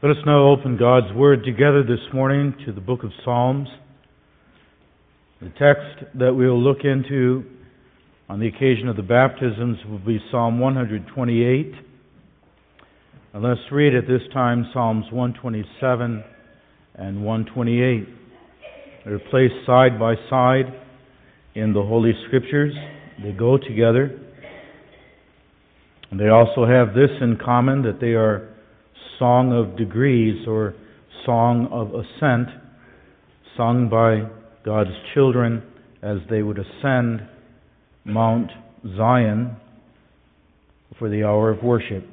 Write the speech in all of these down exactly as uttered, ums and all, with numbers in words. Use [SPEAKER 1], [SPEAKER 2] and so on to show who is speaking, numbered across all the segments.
[SPEAKER 1] Let us now open God's Word together this morning to the book of Psalms. The text that we will look into on the occasion of the baptisms will be Psalm one twenty-eight. And let's read at this time Psalms one twenty-seven and one twenty-eight. They're placed side by side in the Holy Scriptures. They go together. And they also have this in common, that they are song of degrees or song of ascent, sung by God's children as they would ascend Mount Zion for the hour of worship.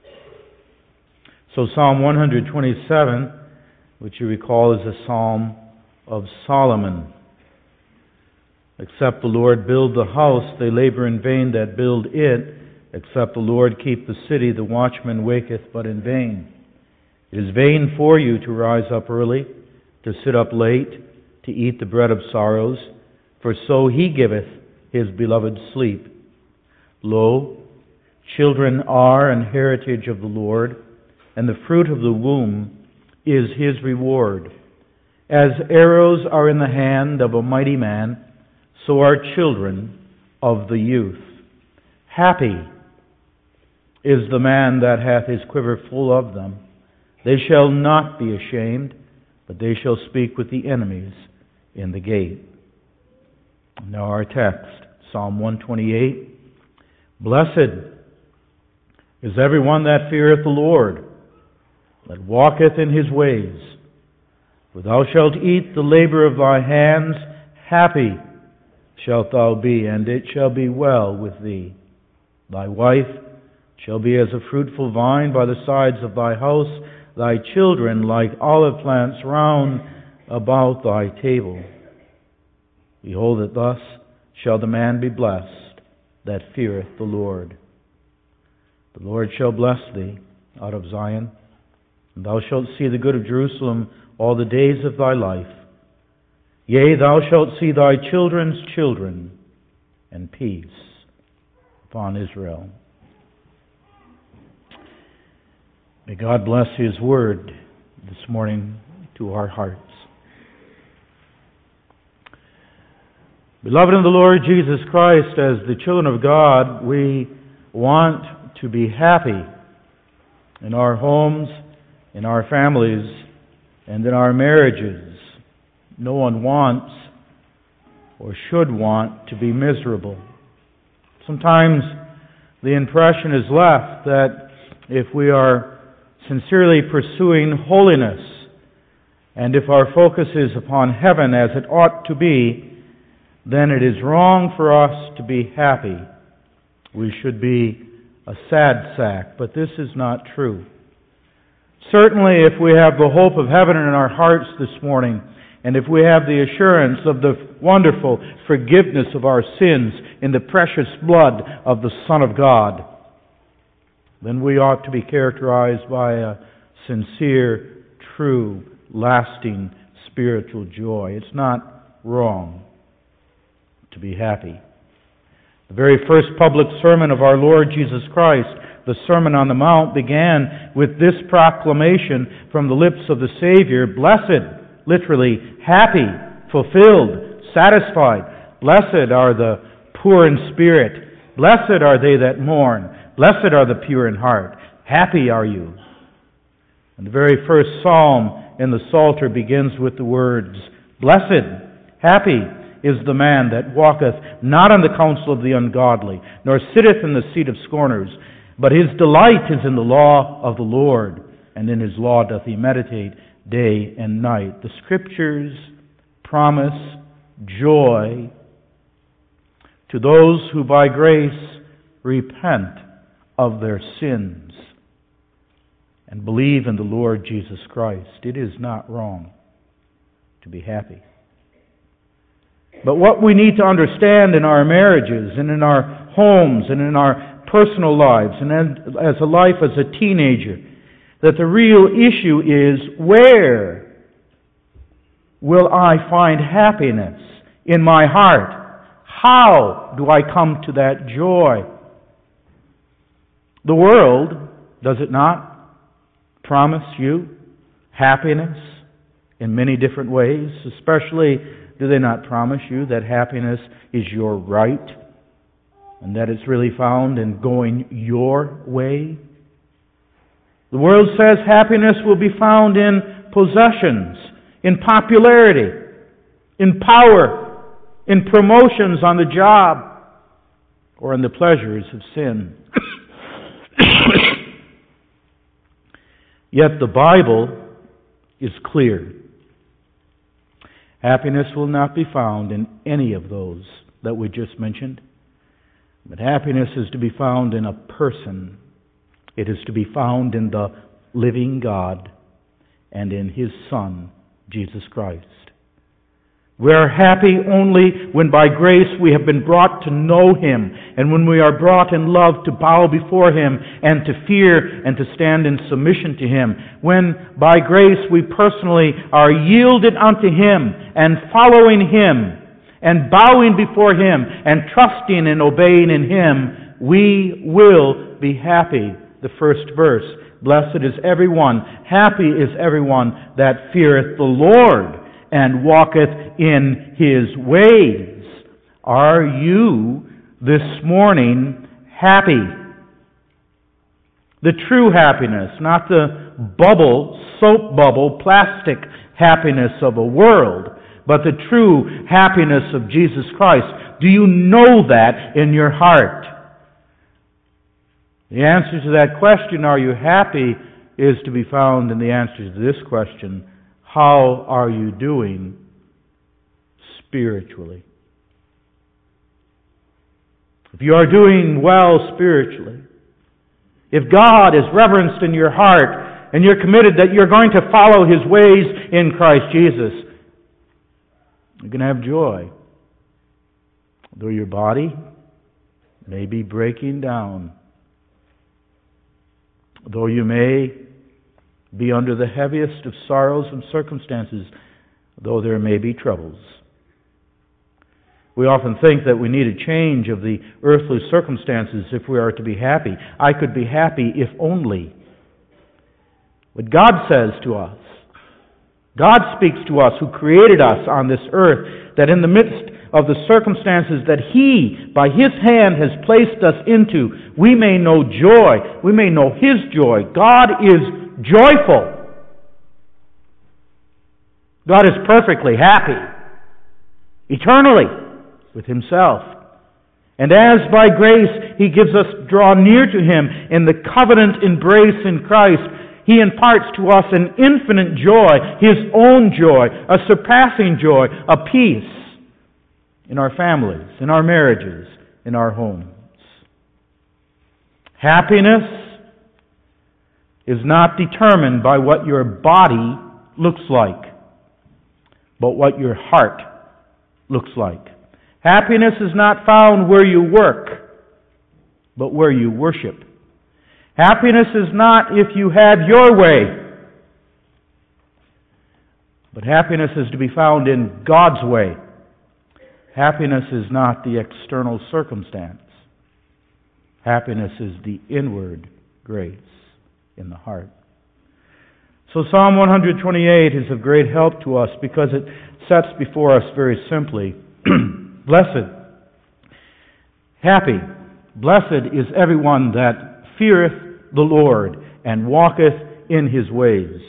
[SPEAKER 1] So Psalm one twenty-seven, which you recall is a psalm of Solomon. Except the Lord build the house, they labor in vain that build it. Except the Lord keep the city, the watchman waketh but in vain. It is vain for you to rise up early, to sit up late, to eat the bread of sorrows, for so he giveth his beloved sleep. Lo, children are an heritage of the Lord, and the fruit of the womb is his reward. As arrows are in the hand of a mighty man, so are children of the youth. Happy is the man that hath his quiver full of them. They shall not be ashamed, but they shall speak with the enemies in the gate. Now our text, Psalm one twenty-eight. Blessed is everyone that feareth the Lord, that walketh in his ways. For thou shalt eat the labor of thy hands, happy shalt thou be, and it shall be well with thee. Thy wife shall be as a fruitful vine by the sides of thy house, thy children like olive plants round about thy table. Behold, that thus shall the man be blessed that feareth the Lord. The Lord shall bless thee out of Zion, and thou shalt see the good of Jerusalem all the days of thy life. Yea, thou shalt see thy children's children, and peace upon Israel. May God bless His Word this morning to our hearts. Beloved in the Lord Jesus Christ, as the children of God, we want to be happy in our homes, in our families, and in our marriages. No one wants or should want to be miserable. Sometimes the impression is left that if we are sincerely pursuing holiness, and if our focus is upon heaven as it ought to be, then it is wrong for us to be happy. We should be a sad sack, but this is not true. Certainly, if we have the hope of heaven in our hearts this morning, and if we have the assurance of the wonderful forgiveness of our sins in the precious blood of the Son of God, then we ought to be characterized by a sincere, true, lasting spiritual joy. It's not wrong to be happy. The very first public sermon of our Lord Jesus Christ, the Sermon on the Mount, began with this proclamation from the lips of the Savior: blessed, literally happy, fulfilled, satisfied. Blessed are the poor in spirit. Blessed are they that mourn. Blessed are the pure in heart. Happy are you. And the very first psalm in the Psalter begins with the words, blessed, happy is the man that walketh not in the counsel of the ungodly, nor sitteth in the seat of scorners, but his delight is in the law of the Lord, and in his law doth he meditate day and night. The Scriptures promise joy to those who by grace repent of their sins and believe in the Lord Jesus Christ. It is not wrong to be happy. But what we need to understand in our marriages and in our homes and in our personal lives and as a life as a teenager, that the real issue is, where will I find happiness in my heart? How do I come to that joy? The world, does it not promise you happiness in many different ways? Especially, do they not promise you that happiness is your right and that it's really found in going your way? The world says happiness will be found in possessions, in popularity, in power, in promotions on the job, or in the pleasures of sin. Yet the Bible is clear. Happiness will not be found in any of those that we just mentioned. But happiness is to be found in a person. It is to be found in the living God and in His Son, Jesus Christ. We are happy only when by grace we have been brought to know Him, and when we are brought in love to bow before Him and to fear and to stand in submission to Him. When by grace we personally are yielded unto Him and following Him and bowing before Him and trusting and obeying in Him, we will be happy. The first verse, blessed is everyone, happy is everyone that feareth the Lord and walketh in His ways. Are you this morning happy? The true happiness, not the bubble, soap bubble, plastic happiness of a world, but the true happiness of Jesus Christ. Do you know that in your heart? The answer to that question, are you happy, is to be found in the answer to this question: how are you doing spiritually? If you are doing well spiritually, if God is reverenced in your heart, and you're committed that you're going to follow His ways in Christ Jesus, you can have joy. Though your body may be breaking down, though you may be under the heaviest of sorrows and circumstances, though there may be troubles. We often think that we need a change of the earthly circumstances if we are to be happy. I could be happy if only. But God says to us, God speaks to us who created us on this earth, that in the midst of the circumstances that He, by His hand, has placed us into, we may know joy. We may know His joy. God is joyful. God is perfectly happy, eternally, with Himself. And as by grace He gives us draw near to Him in the covenant embrace in Christ, He imparts to us an infinite joy, His own joy, a surpassing joy, a peace in our families, in our marriages, in our homes. Happiness is not determined by what your body looks like, but what your heart looks like. Happiness is not found where you work, but where you worship. Happiness is not if you have your way, but happiness is to be found in God's way. Happiness is not the external circumstance. Happiness is the inward grace in the heart. So Psalm one twenty-eight is of great help to us because it sets before us very simply, blessed, happy, blessed is everyone that feareth the Lord and walketh in His ways.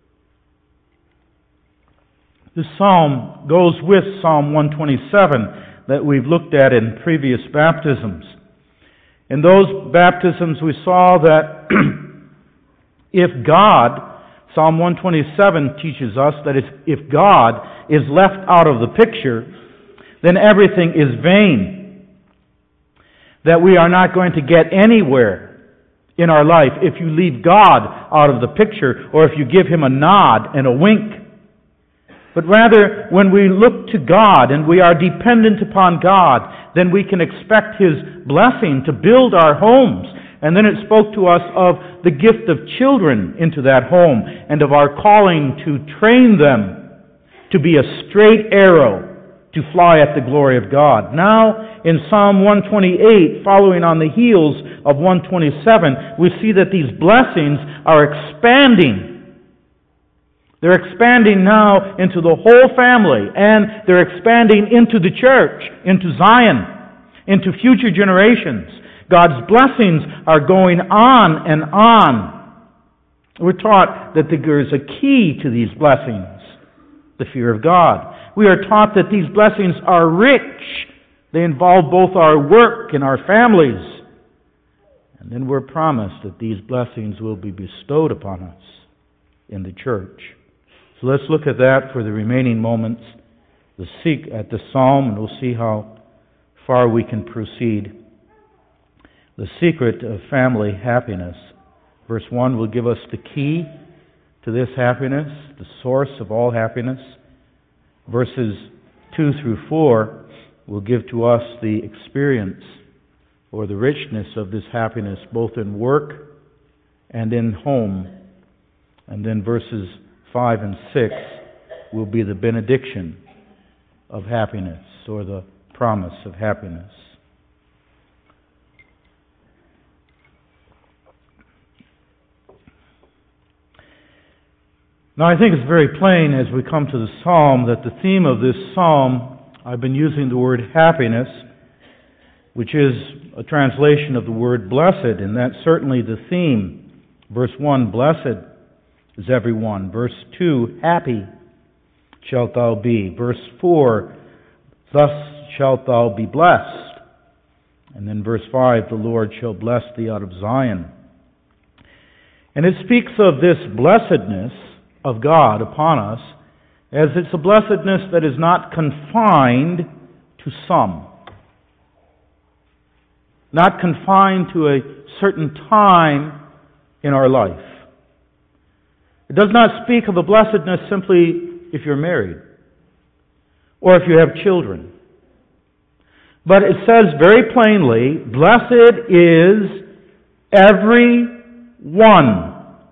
[SPEAKER 1] This psalm goes with Psalm one twenty-seven that we've looked at in previous baptisms. In those baptisms we saw that if God, Psalm one twenty-seven teaches us that if, if God is left out of the picture, then everything is vain. That we are not going to get anywhere in our life if you leave God out of the picture or if you give Him a nod and a wink. But rather, when we look to God and we are dependent upon God, then we can expect His blessing to build our homes. And then it spoke to us of the gift of children into that home and of our calling to train them to be a straight arrow to fly at the glory of God. Now, in Psalm one twenty-eight, following on the heels of one twenty-seven, we see that these blessings are expanding. They're expanding now into the whole family, and they're expanding into the church, into Zion, into future generations. God's blessings are going on and on. We're taught that there is a key to these blessings, the fear of God. We are taught that these blessings are rich. They involve both our work and our families. And then we're promised that these blessings will be bestowed upon us in the church. So let's look at that for the remaining moments, the seek at the psalm, and we'll see how far we can proceed. The secret of family happiness. Verse one will give us the key to this happiness, the source of all happiness. Verses two through four will give to us the experience or the richness of this happiness, both in work and in home. And then verses five and six will be the benediction of happiness, or the promise of happiness. Now, I think it's very plain as we come to the psalm that the theme of this psalm, I've been using the word happiness, which is a translation of the word blessed, and that's certainly the theme. Verse one, blessed is everyone. Verse two, happy shalt thou be. Verse four, thus shalt thou be blessed. And then verse five, the Lord shall bless thee out of Zion. And it speaks of this blessedness of God upon us as it's a blessedness that is not confined to some. Not confined to a certain time in our life. It does not speak of a blessedness simply if you're married or if you have children. But it says very plainly, blessed is every one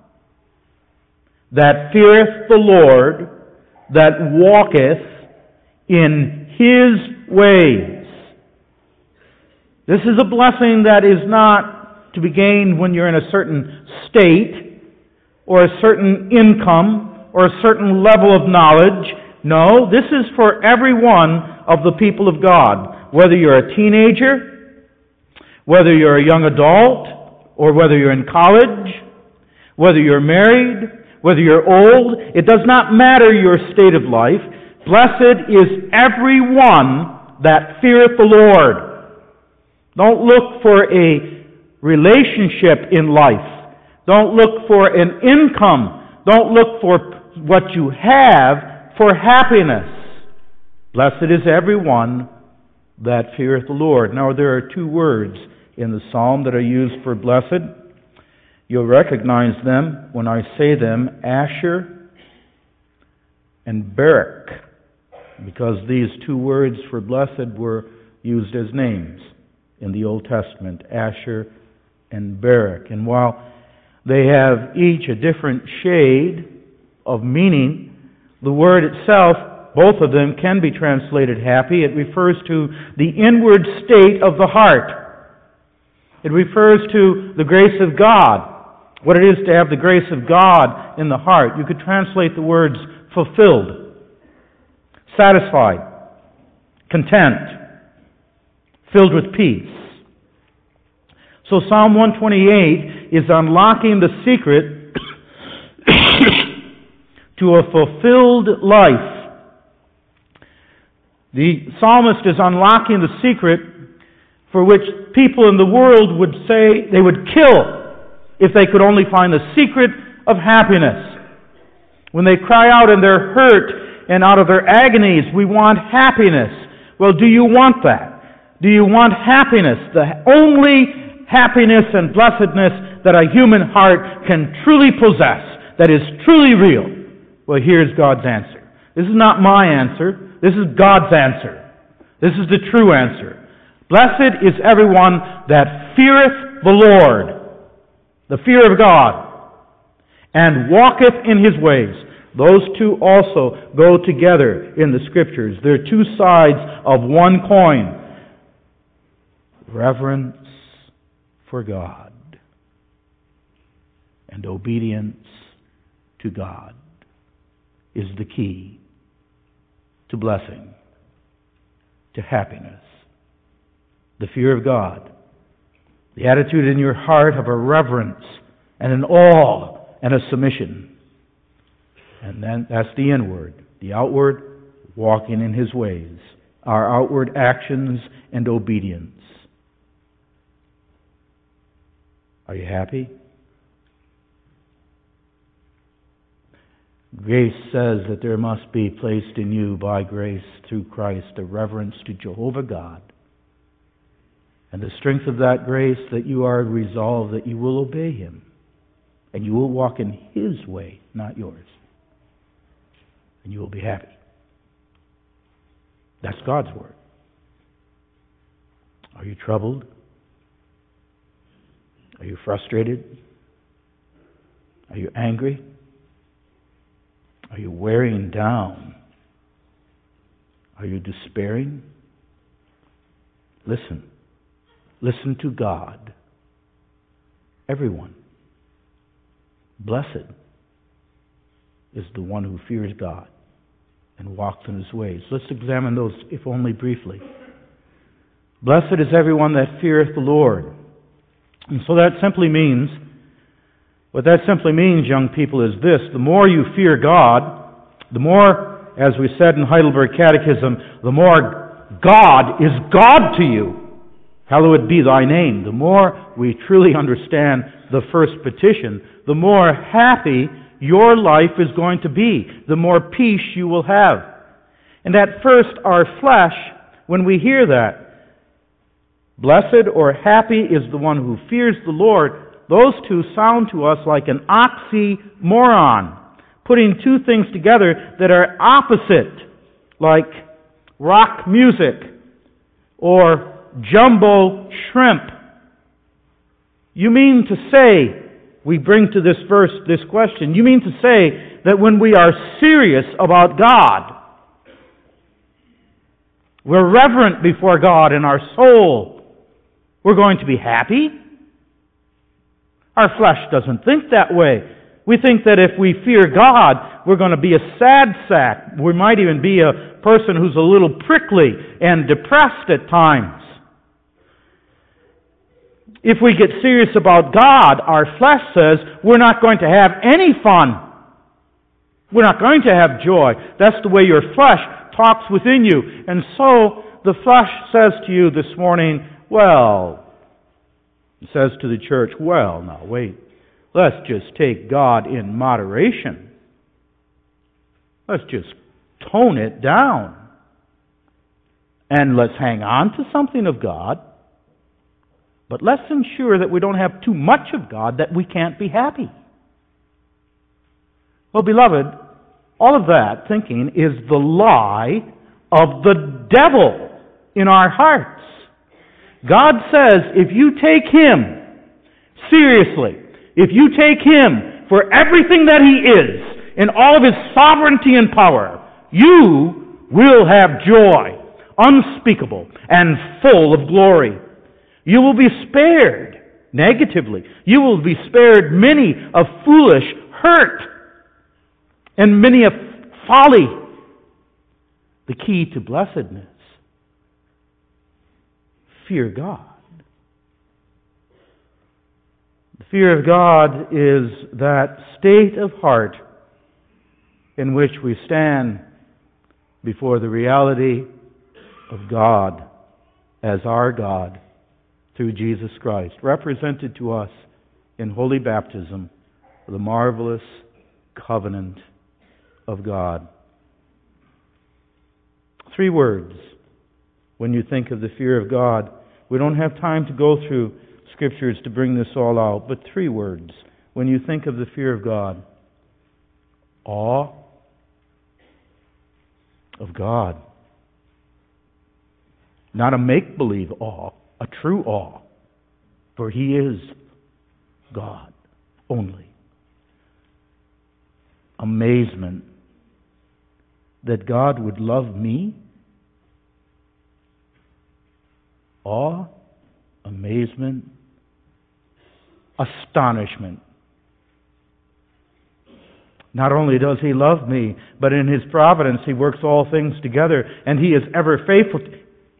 [SPEAKER 1] that feareth the Lord, that walketh in His ways. This is a blessing that is not to be gained when you're in a certain state, or a certain income, or a certain level of knowledge. No, this is for every one of the people of God. Whether you're a teenager, whether you're a young adult, or whether you're in college, whether you're married, whether you're old, it does not matter your state of life. Blessed is every one that feareth the Lord. Don't look for a relationship in life. Don't look for an income. Don't look for what you have for happiness. Blessed is every one that feareth the Lord. Now, there are two words in the psalm that are used for blessed. You'll recognize them when I say them, Asher and Barak, because these two words for blessed were used as names in the Old Testament, Asher and Barak. And while they have each a different shade of meaning, the word itself, both of them, can be translated happy. It refers to the inward state of the heart. It refers to the grace of God, what it is to have the grace of God in the heart. You could translate the words fulfilled, satisfied, content, filled with peace. So Psalm one twenty-eight is unlocking the secret to a fulfilled life. The psalmist is unlocking the secret for which people in the world would say they would kill if they could only find the secret of happiness. When they cry out in their hurt and out of their agonies, we want happiness. Well, do you want that? Do you want happiness? The only happiness and blessedness that a human heart can truly possess, that is truly real. Well, here's God's answer. This is not my answer. This is God's answer. This is the true answer. Blessed is everyone that feareth the Lord, the fear of God, and walketh in His ways. Those two also go together in the Scriptures. They're two sides of one coin. Reverence for God and obedience to God. is the key to blessing, to happiness. The fear of God. The attitude in your heart of a reverence and an awe and a submission. And then that's the inward. The outward, walking in His ways. Our outward actions and obedience. Are you happy? Grace says that there must be placed in you by grace through Christ a reverence to Jehovah God. And the strength of that grace that you are resolved that you will obey Him. And you will walk in His way, not yours. And you will be happy. That's God's word. Are you troubled? Are you frustrated? Are you angry? Are you wearing down? Are you despairing? Listen. Listen to God. Everyone. Blessed is the one who fears God and walks in His ways. Let's examine those, if only briefly. Blessed is everyone that feareth the Lord. And so that simply means, what that simply means, young people, is this. The more you fear God, the more, as we said in Heidelberg Catechism, the more God is God to you. Hallowed be thy name. The more we truly understand the first petition, the more happy your life is going to be, the more peace you will have. And at first, our flesh, when we hear that, blessed or happy is the one who fears the Lord, those two sound to us like an oxymoron, putting two things together that are opposite, like rock music or jumbo shrimp. You mean to say, we bring to this verse this question, you mean to say that when we are serious about God, we're reverent before God in our soul, we're going to be happy? Our flesh doesn't think that way. We think that if we fear God, we're going to be a sad sack. We might even be a person who's a little prickly and depressed at times. If we get serious about God, our flesh says we're not going to have any fun. We're not going to have joy. That's the way your flesh talks within you. And so the flesh says to you this morning, well, it says to the church, well, now wait, let's just take God in moderation. Let's just tone it down. And let's hang on to something of God. But let's ensure that we don't have too much of God that we can't be happy. Well, beloved, all of that thinking is the lie of the devil in our hearts. God says if you take Him seriously, if you take Him for everything that He is, in all of His sovereignty and power, you will have joy, unspeakable and full of glory. You will be spared, negatively, you will be spared many a foolish hurt and many a folly. The key to blessedness. Fear God. The fear of God is that state of heart in which we stand before the reality of God as our God through Jesus Christ, represented to us in holy baptism, the marvelous covenant of God. Three words when you think of the fear of God. We don't have time to go through scriptures to bring this all out, but three words when you think of the fear of God. Awe of God. Not a make-believe awe, a true awe, for He is God only. Amazement that God would love me. Awe, amazement, astonishment. Not only does He love me, but in His providence He works all things together, and He is ever faithful. To...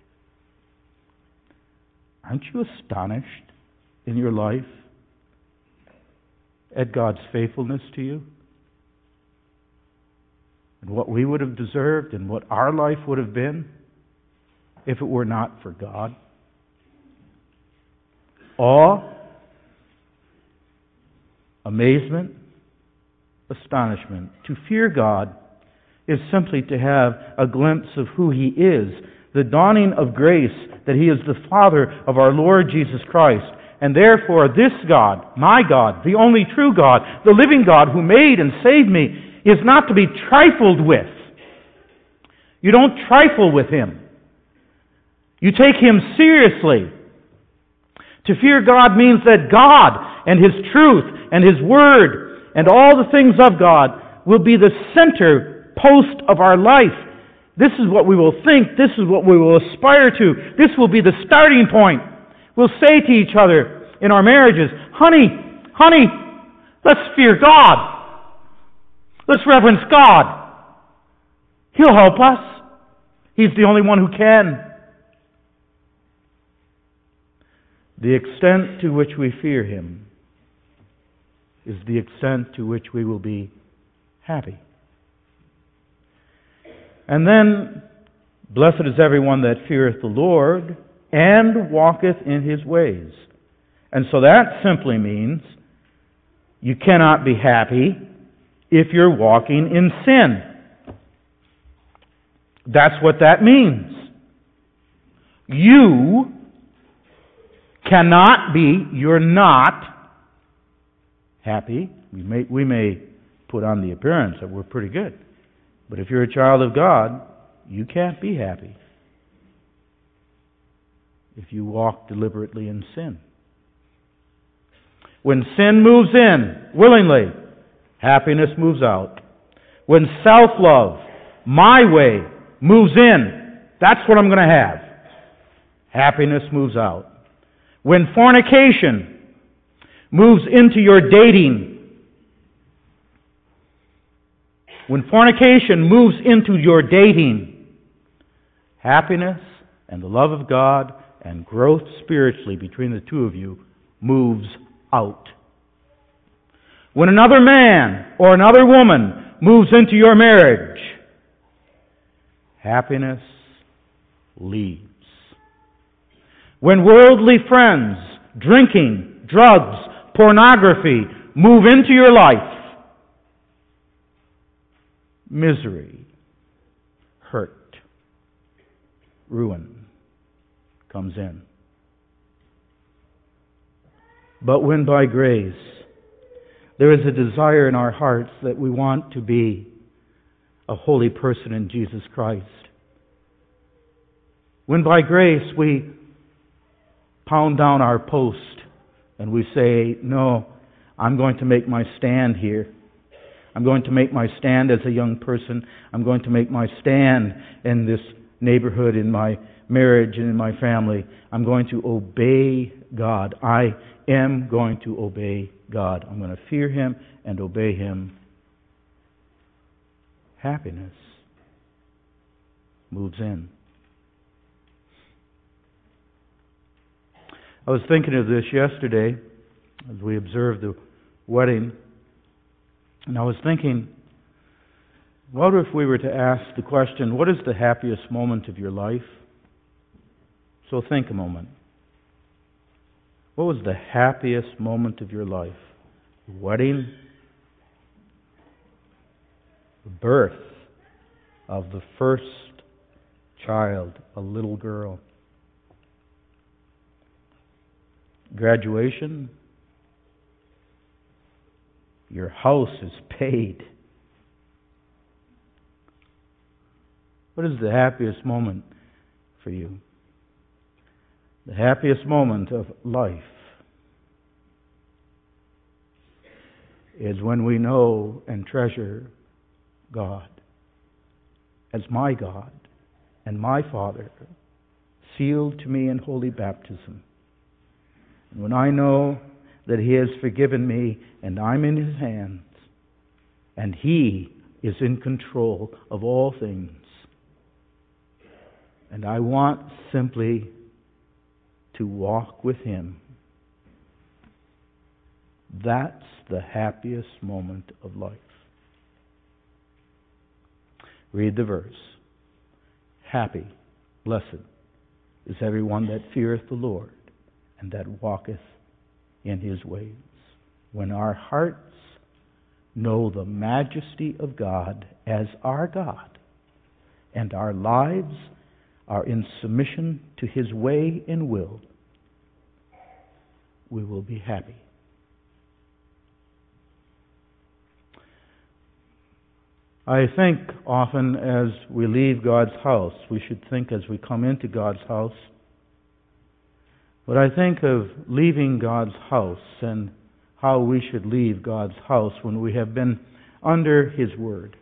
[SPEAKER 1] Aren't you astonished in your life at God's faithfulness to you? And what we would have deserved and what our life would have been if it were not for God? Awe, amazement, astonishment. To fear God is simply to have a glimpse of who He is, the dawning of grace that He is the Father of our Lord Jesus Christ. And therefore this God, my God, the only true God, the living God who made and saved me, is not to be trifled with. You don't trifle with Him. You take Him seriously. To fear God means that God and His truth and His Word and all the things of God will be the center post of our life. This is what we will think. This is what we will aspire to. This will be the starting point. We'll say to each other in our marriages, honey, honey, let's fear God. Let's reverence God. He'll help us. He's the only one who can. The extent to which we fear Him is the extent to which we will be happy. And then, blessed is everyone that feareth the Lord and walketh in His ways. And so that simply means you cannot be happy if you're walking in sin. That's what that means. You cannot be, you're not happy. We may, we may put on the appearance that we're pretty good. But if you're a child of God, you can't be happy if you walk deliberately in sin. When sin moves in willingly, happiness moves out. When self-love, my way, moves in, that's what I'm going to have. Happiness moves out. When fornication moves into your dating, when fornication moves into your dating, happiness and the love of God and growth spiritually between the two of you moves out. When another man or another woman moves into your marriage, happiness leaves. When worldly friends, drinking, drugs, pornography move into your life, misery, hurt, ruin comes in. But when by grace there is a desire in our hearts that we want to be a holy person in Jesus Christ, when by grace we pound down our post and we say, no, I'm going to make my stand here. I'm going to make my stand as a young person. I'm going to make my stand in this neighborhood, in my marriage, and in my family. I'm going to obey God. I am going to obey God. I'm going to fear Him and obey Him. Happiness moves in. I was thinking of this yesterday as we observed the wedding, and I was thinking, what if we were to ask the question, what is the happiest moment of your life? So think a moment. What was the happiest moment of your life? The wedding? The birth of the first child, a little girl. Graduation? Your house is paid. What is the happiest moment for you? The happiest moment of life is when we know and treasure God as my God and my Father, sealed to me in holy baptism. When I know that He has forgiven me and I'm in His hands, and He is in control of all things. And I want simply to walk with Him. That's the happiest moment of life. Read the verse. Happy, blessed is everyone that feareth the Lord, and that walketh in His ways. When our hearts know the majesty of God as our God, and our lives are in submission to His way and will, we will be happy. I think often as we leave God's house, we should think as we come into God's house, but I think of leaving God's house and how we should leave God's house when we have been under His Word,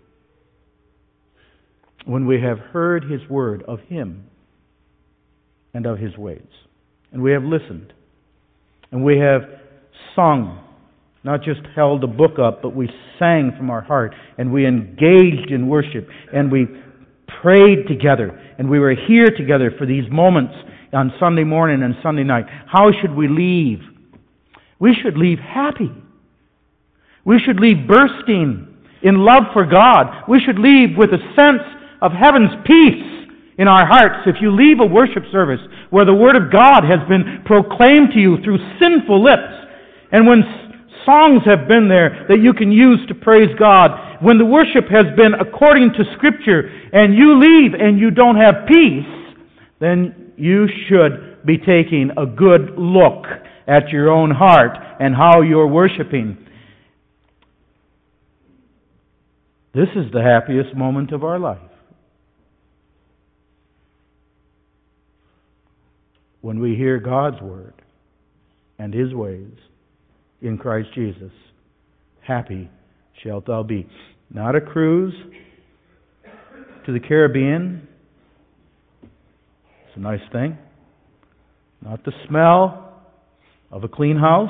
[SPEAKER 1] when we have heard His Word of Him and of His ways, and we have listened, and we have sung, not just held a book up, but we sang from our heart, and we engaged in worship, and we prayed together, and we were here together for these moments on Sunday morning and Sunday night. How should we leave? We should leave happy. We should leave bursting in love for God. We should leave with a sense of heaven's peace in our hearts. If you leave a worship service where the Word of God has been proclaimed to you through sinful lips, and when songs have been there that you can use to praise God, when the worship has been according to Scripture, and you leave and you don't have peace, then you should be taking a good look at your own heart and how you're worshiping. This is the happiest moment of our life. When we hear God's Word and His ways in Christ Jesus, happy shalt thou be. Not a cruise to the Caribbean. It's a nice thing. Not the smell of a clean house.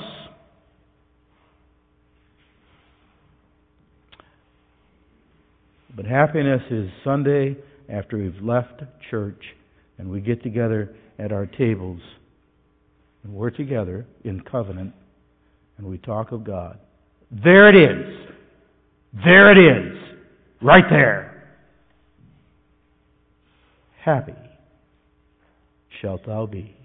[SPEAKER 1] But happiness is Sunday after we've left church and we get together at our tables and we're together in covenant and we talk of God. There it is. There it is. Right there. Happy shalt thou be.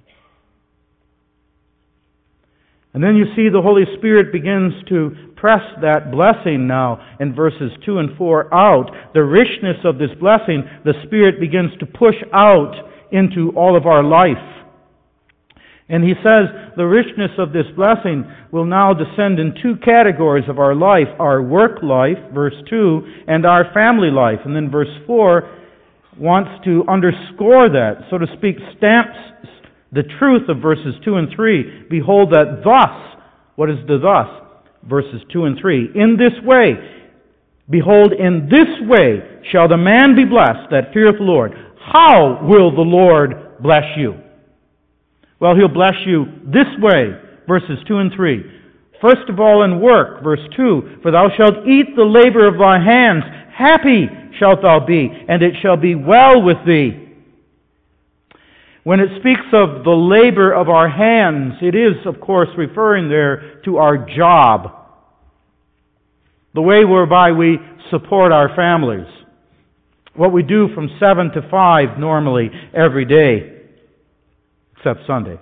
[SPEAKER 1] And then you see the Holy Spirit begins to press that blessing now in verses two and four out. The richness of this blessing, the Spirit begins to push out into all of our life. And he says the richness of this blessing will now descend in two categories of our life. Our work life, verse two, and our family life. And then verse four wants to underscore that, so to speak, stamps the truth of verses two and three. Behold that thus, what is the thus? Verses two and three. In this way, behold, in this way shall the man be blessed that feareth the Lord. How will the Lord bless you? Well, He'll bless you this way, verses two and three. First of all in work, verse two, for thou shalt eat the labor of thy hands. Happy shalt thou be, and it shall be well with thee. When it speaks of the labor of our hands, it is, of course, referring there to our job. The way whereby we support our families. What we do from seven to five normally every day, except Sunday.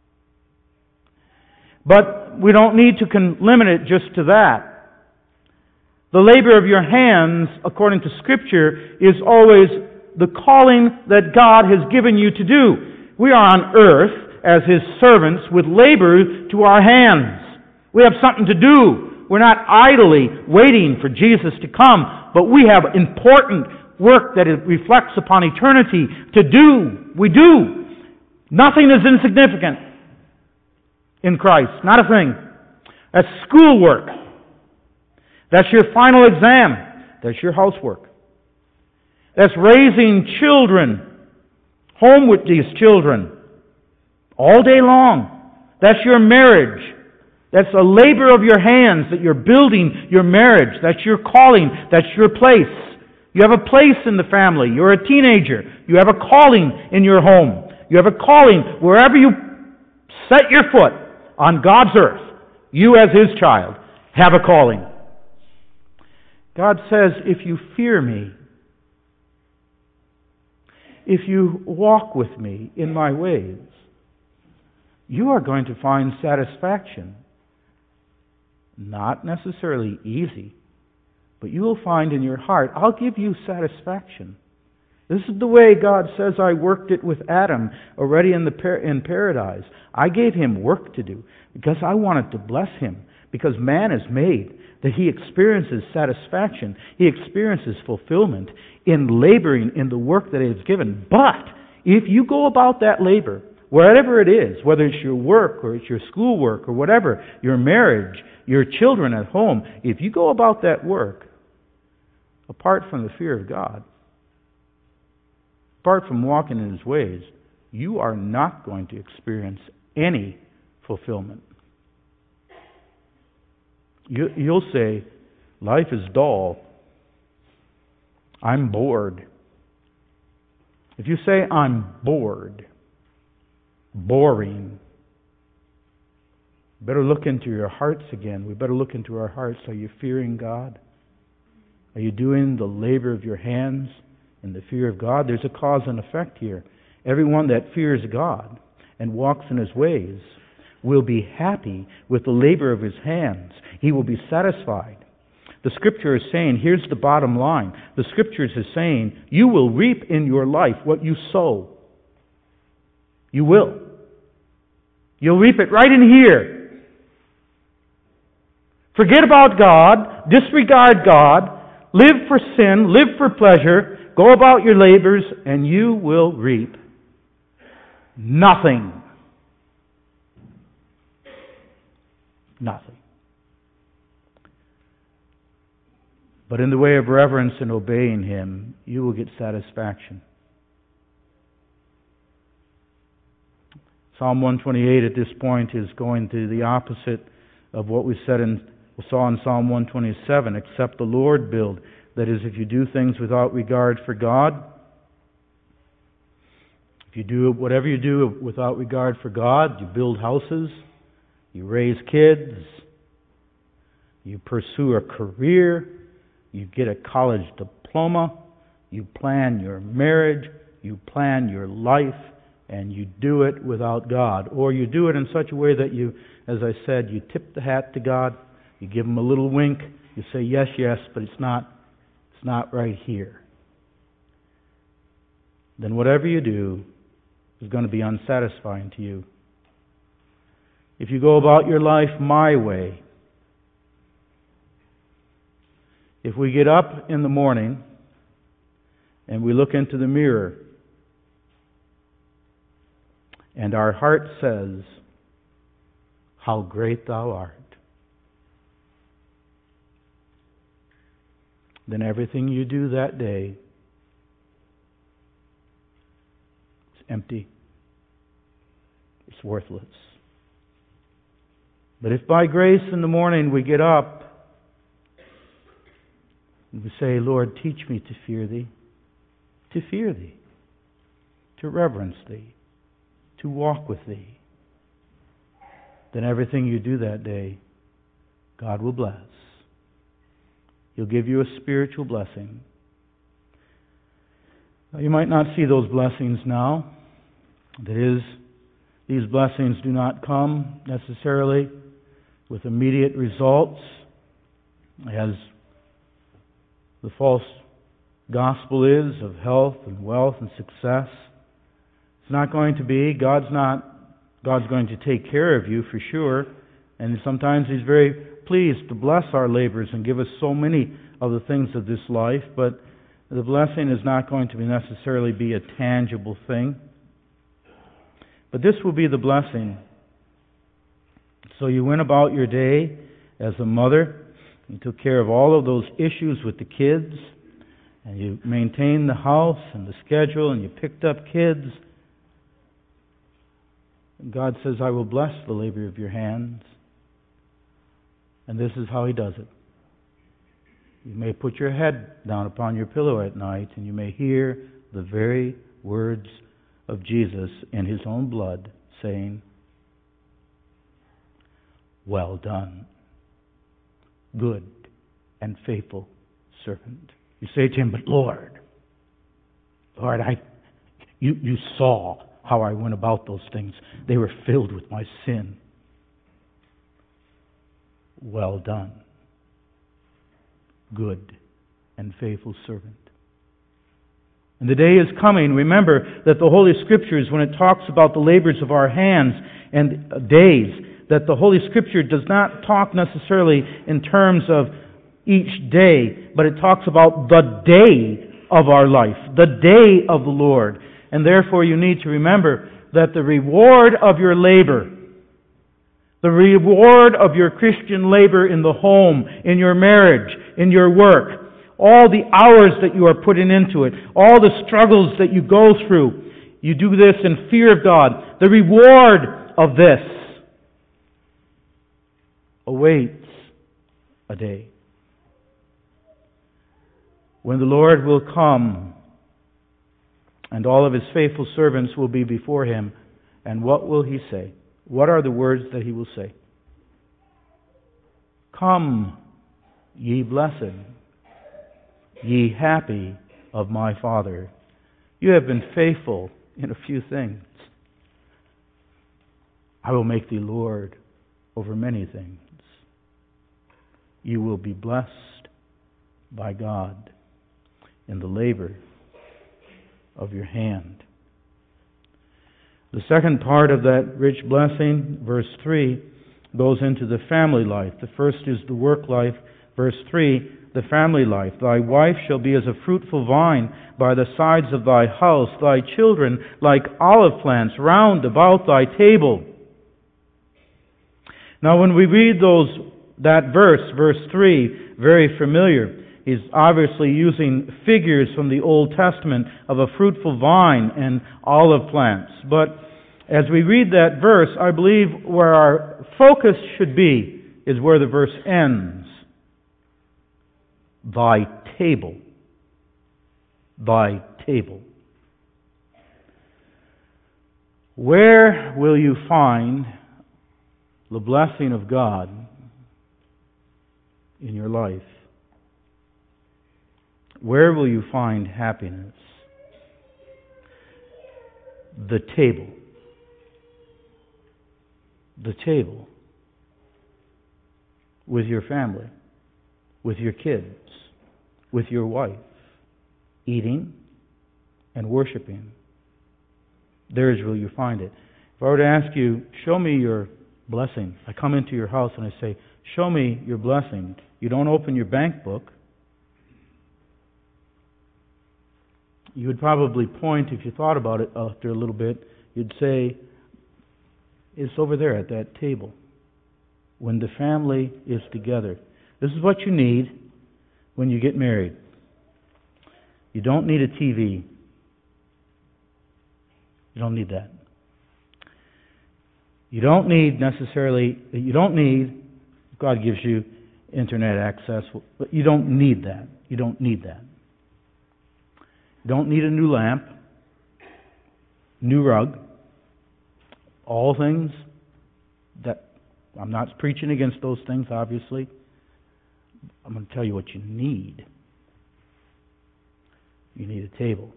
[SPEAKER 1] But we don't need to con- limit it just to that. The labor of your hands, according to Scripture, is always the calling that God has given you to do. We are on earth as His servants with labor to our hands. We have something to do. We're not idly waiting for Jesus to come, but we have important work that it reflects upon eternity to do. We do. Nothing is insignificant in Christ. Not a thing. That's schoolwork. That's your final exam. That's your housework. That's raising children, home with these children, all day long. That's your marriage. That's a labor of your hands that you're building your marriage. That's your calling. That's your place. You have a place in the family. You're a teenager. You have a calling in your home. You have a calling wherever you set your foot on God's earth. You as His child have a calling. God says, if you fear me, if you walk with me in my ways, you are going to find satisfaction. Not necessarily easy, but you will find in your heart, I'll give you satisfaction. This is the way God says I worked it with Adam already in the par- in paradise. I gave him work to do because I wanted to bless him. Because man is made that he experiences satisfaction. He experiences fulfillment in laboring in the work that he has given. But if you go about that labor, wherever it is, whether it's your work or it's your schoolwork or whatever, your marriage, your children at home, if you go about that work apart from the fear of God, apart from walking in His ways, you are not going to experience any fulfillment. You, you'll say, life is dull. I'm bored. If you say, I'm bored, boring, better look into your hearts again. We better look into our hearts. Are you fearing God? Are you doing the labor of your hands in the fear of God? There's a cause and effect here. Everyone that fears God and walks in His ways will be happy with the labor of his hands. He will be satisfied. The Scripture is saying, here's the bottom line. The Scriptures is saying, you will reap in your life what you sow. You will. You'll reap it right in here. Forget about God. Disregard God. Live for sin. Live for pleasure. Go about your labors, and you will reap nothing. Nothing. But in the way of reverence and obeying Him, you will get satisfaction. Psalm one twenty-eight at this point is going to the opposite of what we said in, we saw in Psalm one twenty-seven, except the Lord build. That is, if you do things without regard for God, if you do whatever you do without regard for God, you build houses, you raise kids, you pursue a career, you get a college diploma, you plan your marriage, you plan your life, and you do it without God. Or you do it in such a way that you, as I said, you tip the hat to God, you give Him a little wink, you say yes, yes, but it's not, it's not right here. Then whatever you do is going to be unsatisfying to you. If you go about your life my way, if we get up in the morning and we look into the mirror and our heart says, how great Thou art, then everything you do that day is empty. It's worthless. But if by grace in the morning we get up and we say, Lord, teach me to fear Thee, to fear Thee, to reverence Thee, to walk with Thee, then everything you do that day, God will bless. He'll give you a spiritual blessing. Now, you might not see those blessings now. That is, these blessings do not come necessarily with immediate results, as the false gospel is of health and wealth and success. It's not going to be. God's not. God's going to take care of you for sure, and sometimes He's very pleased to bless our labors and give us so many of the things of this life. But the blessing is not going to be necessarily be a tangible thing. But this will be the blessing. So you went about your day as a mother. You took care of all of those issues with the kids. And you maintained the house and the schedule. And you picked up kids. And God says, I will bless the labor of your hands. And this is how He does it. You may put your head down upon your pillow at night and you may hear the very words of Jesus in His own blood saying, "Well done, good and faithful servant." You say to Him, "But Lord, Lord, I, you, you saw how I went about those things. They were filled with my sin." Well done, good and faithful servant. And the day is coming, remember, that the Holy Scriptures, when it talks about the labors of our hands and days, that the Holy Scripture does not talk necessarily in terms of each day, but it talks about the day of our life, the day of the Lord. And therefore you need to remember that the reward of your labor, the reward of your Christian labor in the home, in your marriage, in your work, all the hours that you are putting into it, all the struggles that you go through, you do this in fear of God. The reward of this awaits a day when the Lord will come and all of His faithful servants will be before Him. And what will He say? What are the words that He will say? "Come, ye blessed, ye happy of my Father. You have been faithful in a few things. I will make thee Lord over many things. You will be blessed by God in the labor of your hand." The second part of that rich blessing, verse three, goes into the family life. The first is the work life. Verse three, the family life. "Thy wife shall be as a fruitful vine by the sides of thy house, thy children like olive plants round about thy table." Now when we read those that verse, verse three, very familiar. He's obviously using figures from the Old Testament of a fruitful vine and olive plants. But as we read that verse, I believe where our focus should be is where the verse ends. Thy table. Thy table. Where will you find the blessing of God in your life? Where will you find happiness? The table. The table. With your family. With your kids. With your wife. Eating and worshiping. There's where you find it. If I were to ask you, show me your blessing. I come into your house and I say, show me your blessing. You don't open your bank book. You would probably point, if you thought about it after a little bit, you'd say, it's over there at that table. When the family is together. This is what you need when you get married. You don't need a T V. You don't need that. You don't need necessarily, you don't need, God gives you internet access, but you don't need that. You don't need that. You don't need a new lamp, new rug, all things that, I'm not preaching against those things, obviously. I'm going to tell you what you need. You need a table.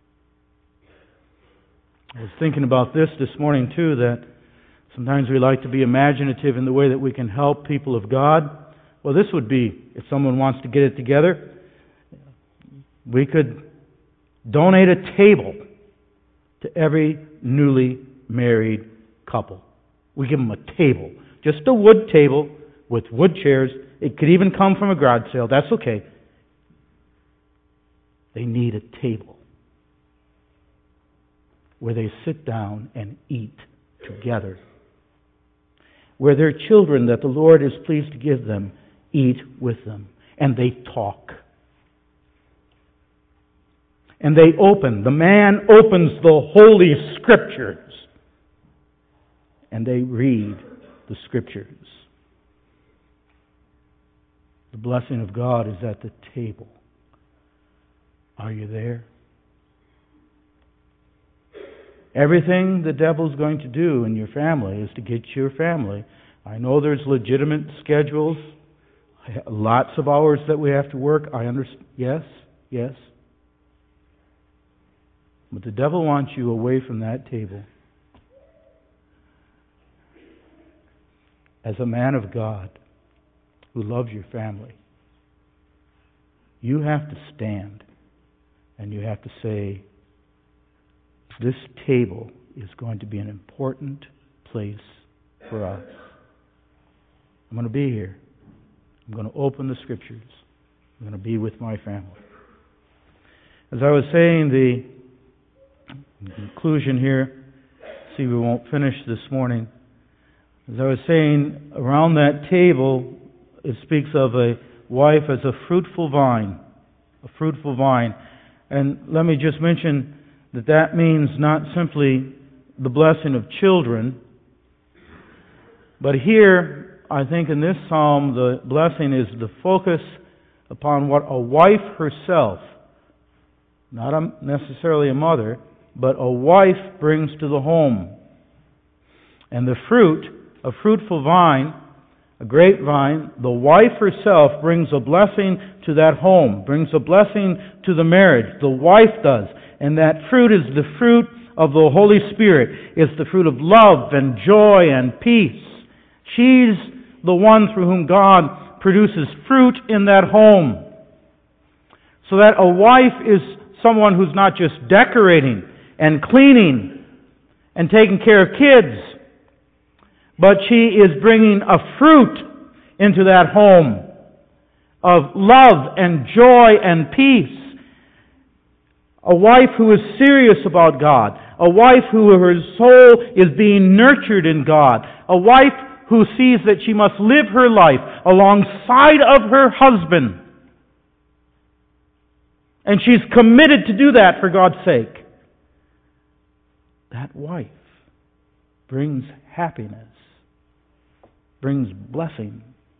[SPEAKER 1] I was thinking about this this morning too, that sometimes we like to be imaginative in the way that we can help people of God. Well, this would be, if someone wants to get it together, we could donate a table to every newly married couple. We give them a table. Just a wood table with wood chairs. It could even come from a garage sale. That's okay. They need a table where they sit down and eat together. Where their children that the Lord is pleased to give them eat with them. And they talk. And they open. The man opens the Holy Scriptures. And they read the Scriptures. The blessing of God is at the table. Are you there? Everything the devil's going to do in your family is to get your family. I know there's legitimate schedules, lots of hours that we have to work. I understand. Yes, yes. But the devil wants you away from that table. As a man of God who loves your family, you have to stand and you have to say, this table is going to be an important place for us. I'm going to be here. I'm going to open the Scriptures. I'm going to be with my family. As I was saying, the conclusion here, see, we won't finish this morning. As I was saying, around that table, it speaks of a wife as a fruitful vine. A fruitful vine. And let me just mention that that means not simply the blessing of children, but here, I think in this psalm, the blessing is the focus upon what a wife herself, not a, necessarily a mother, but a wife brings to the home. And the fruit, a fruitful vine, a grapevine, the wife herself brings a blessing to that home, brings a blessing to the marriage. The wife does. And that fruit is the fruit of the Holy Spirit. It's the fruit of love and joy and peace. She's the one through whom God produces fruit in that home. So that a wife is someone who's not just decorating and cleaning and taking care of kids, but she is bringing a fruit into that home of love and joy and peace. A wife who is serious about God. A wife who her soul is being nurtured in God. A wife who sees that she must live her life alongside of her husband. And she's committed to do that for God's sake. That wife brings happiness, brings blessing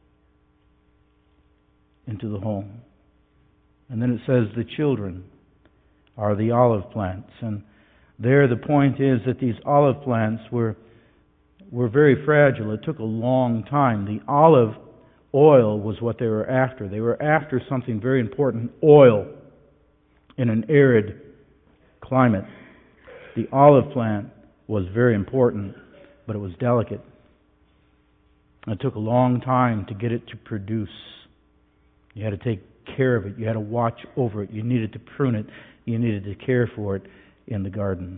[SPEAKER 1] into the home. And then it says the children are the olive plants. And there the point is that these olive plants were were very fragile. It took a long time. The olive oil was what they were after. They were after something very important, oil, in an arid climate. The olive plant was very important, but it was delicate. It took a long time to get it to produce. You had to take care of it. You had to watch over it. You needed to prune it. You needed to care for it in the garden.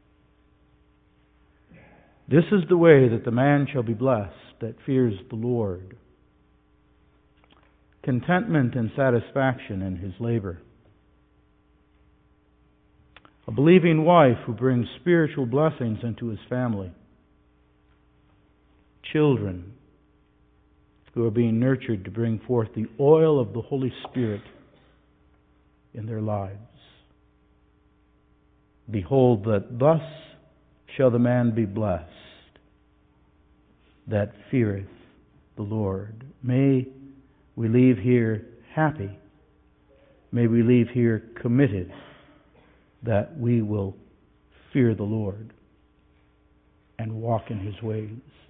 [SPEAKER 1] This is the way that the man shall be blessed that fears the Lord. Contentment and satisfaction in his labor. A believing wife who brings spiritual blessings into his family. Children who are being nurtured to bring forth the oil of the Holy Spirit in their lives. Behold, that thus shall the man be blessed that feareth the Lord. May we leave here happy. May we leave here committed that we will fear the Lord and walk in His ways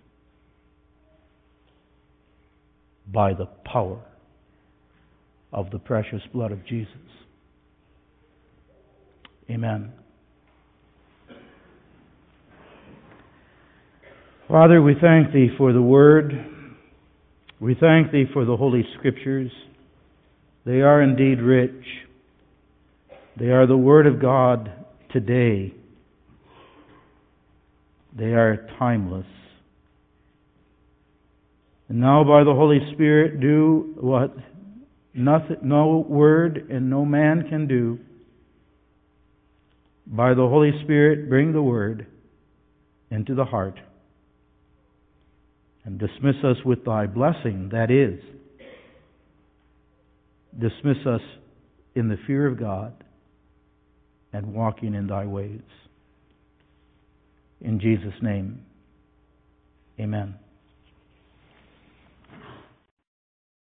[SPEAKER 1] by the power of the precious blood of Jesus. Amen. Father, we thank Thee for the Word. We thank Thee for the Holy Scriptures. They are indeed rich. They are the Word of God today. They are timeless. And now by the Holy Spirit do what nothing, no word and no man can do. By the Holy Spirit bring the Word into the heart. And dismiss us with Thy blessing, that is, dismiss us in the fear of God and walking in Thy ways. In Jesus' name, amen.